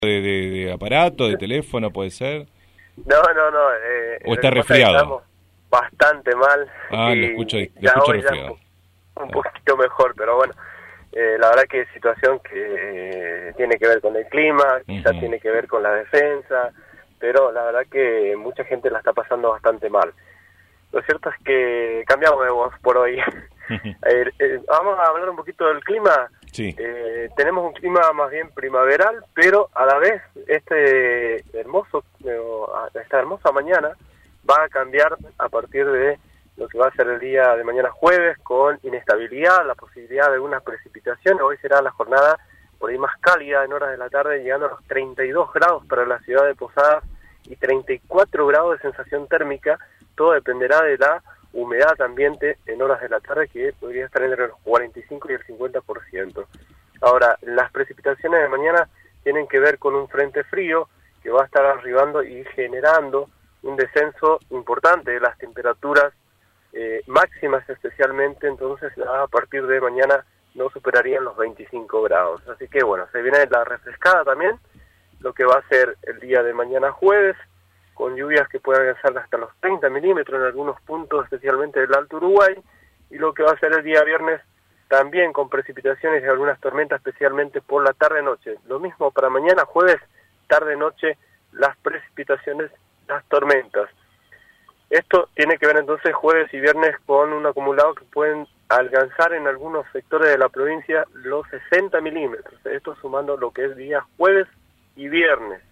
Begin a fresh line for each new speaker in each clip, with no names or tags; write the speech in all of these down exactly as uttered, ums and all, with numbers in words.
de, de, de aparato, de teléfono, puede ser.
No, no, no. Eh,
¿O está resfriado?
Estamos bastante mal.
Ah,
y
lo escucho, lo
ya
escucho
hoy
resfriado.
Ya un, un poquito mejor, pero bueno, eh, la verdad que es situación que eh, tiene que ver con el clima, quizás uh-huh. tiene que ver con la defensa, pero la verdad que mucha gente la está pasando bastante mal. Lo cierto es que cambiamos de voz por hoy. eh, eh, vamos a hablar un poquito del clima.
Sí.
Eh, tenemos un clima más bien primaveral, pero a la vez este hermoso, esta hermosa mañana va a cambiar a partir de lo que va a ser el día de mañana jueves, con inestabilidad, la posibilidad de algunas precipitaciones. Hoy será la jornada por ahí más cálida en horas de la tarde, llegando a los treinta y dos grados para la ciudad de Posadas y treinta y cuatro grados de sensación térmica. Todo dependerá de la humedad ambiente en horas de la tarde, que podría estar entre los cuarenta y cinco y el cincuenta por ciento. Ahora, las precipitaciones de mañana tienen que ver con un frente frío que va a estar arribando y generando un descenso importante de las temperaturas eh, máximas, especialmente. Entonces a partir de mañana no superarían los veinticinco grados. Así que bueno, se viene la refrescada también, lo que va a ser el día de mañana jueves, con lluvias que pueden alcanzar hasta los treinta milímetros en algunos puntos, especialmente del Alto Uruguay, y lo que va a ser el día viernes también con precipitaciones y algunas tormentas, especialmente por la tarde-noche. Lo mismo para mañana jueves, tarde-noche, las precipitaciones, las tormentas. Esto tiene que ver entonces jueves y viernes con un acumulado que pueden alcanzar en algunos sectores de la provincia los sesenta milímetros. Esto sumando lo que es día jueves y viernes.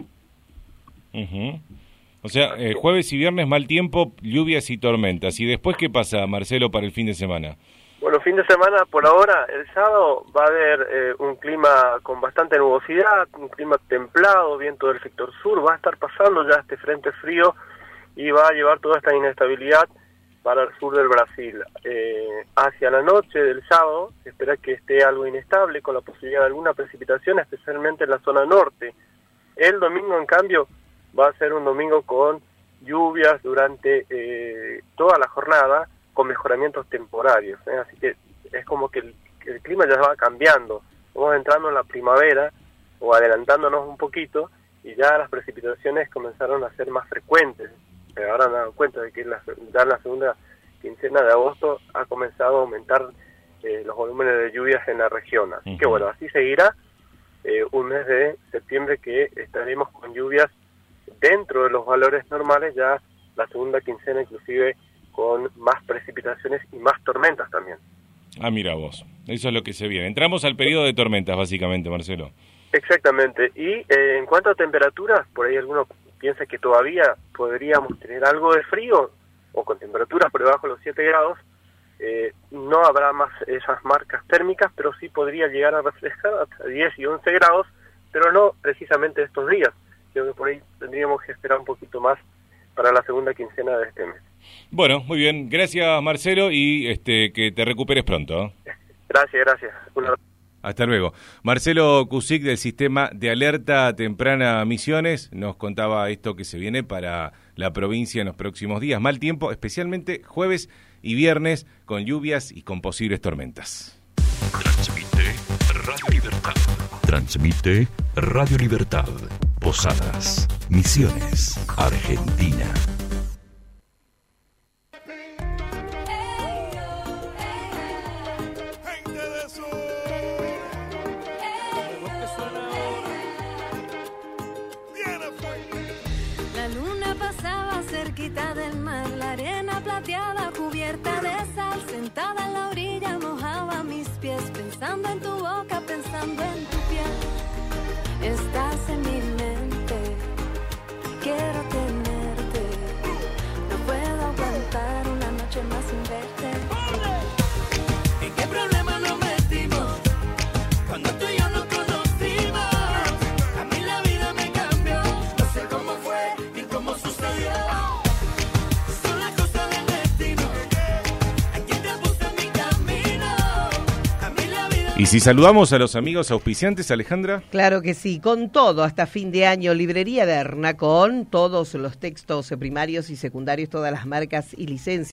Uh-huh. O sea, eh, jueves y viernes mal tiempo, lluvias y tormentas. ¿Y después qué pasa, Marcelo, para el fin de semana?
Bueno, fin de semana por ahora, el sábado va a haber eh, un clima con bastante nubosidad, un clima templado, viento del sector sur, va a estar pasando ya este frente frío y va a llevar toda esta inestabilidad para el sur del Brasil. Eh, hacia la noche del sábado se espera que esté algo inestable, con la posibilidad de alguna precipitación, especialmente en la zona norte. El domingo, en cambio, va a ser un domingo con lluvias durante eh, toda la jornada, con mejoramientos temporarios, ¿eh? Así que es como que el, el clima ya va cambiando, vamos entrando en la primavera o adelantándonos un poquito, y ya las precipitaciones comenzaron a ser más frecuentes. Pero ahora me he dado cuenta de que la, ya en la segunda quincena de agosto ha comenzado a aumentar eh, los volúmenes de lluvias en la región. Así uh-huh. que bueno, así seguirá eh, un mes de septiembre que estaremos con lluvias dentro de los valores normales, ya la segunda quincena inclusive con más precipitaciones y más tormentas también.
Ah, mira vos, eso es lo que se viene. Entramos al periodo de tormentas, básicamente, Marcelo.
Exactamente, y eh, en cuanto a temperaturas, por ahí alguno piensa que todavía podríamos tener algo de frío, o con temperaturas por debajo de los siete grados, eh, no habrá más esas marcas térmicas, pero sí podría llegar a refrescar hasta diez y once grados, pero no precisamente estos días. Creo que por ahí tendríamos que esperar un poquito más para la segunda quincena de este mes.
Bueno, muy bien. Gracias, Marcelo, y este que te recuperes pronto. ¿eh?
Gracias, gracias. Una...
Hasta luego. Marcelo Cusic, del Sistema de Alerta Temprana Misiones, nos contaba esto que se viene para la provincia en los próximos días. Mal tiempo, especialmente jueves y viernes, con lluvias y con posibles tormentas.
Transmite Radio Libertad. Transmite Radio Libertad. Posadas, Misiones, Argentina.
La luna pasaba cerquita del mar, la arena plateada cubierta de sal, sentada en la orilla mojaba mis pies, pensando en tu boca, pensando en tu piel. Estás en mi mente, quiero tenerte, no puedo aguantar una noche más sin verte. ¿En qué problema nos metimos cuando tú y yo nos conocimos? A mí la vida me cambió, no sé cómo fue ni cómo sucedió. Son las cosas del destino, a quien te puse en mi camino. A mí la vida.
Y si saludamos a los amigos auspiciantes, Alejandra.
Claro que sí, con todo, hasta fin de año, Librería Derna, con todos los textos primarios y secundarios, todas las marcas y licencias.